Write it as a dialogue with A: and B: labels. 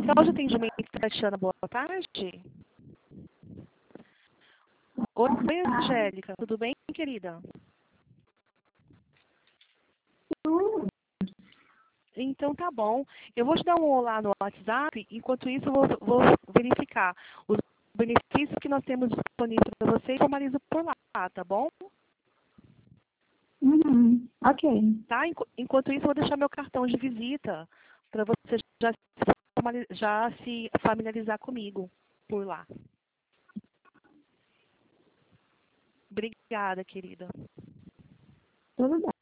A: Central de Atendimento, Tatiana, boa tarde. Oi, Angélica, tudo bem, querida? Então tá bom. Eu vou te dar um olá no WhatsApp, enquanto isso eu vou verificar os benefícios que nós temos disponíveis para você e formalizo por lá, tá bom?
B: Ok.
A: Tá? Enquanto isso, eu vou deixar meu cartão de visita para você já se familiarizar comigo por lá. Obrigada, querida.
B: Tudo bem.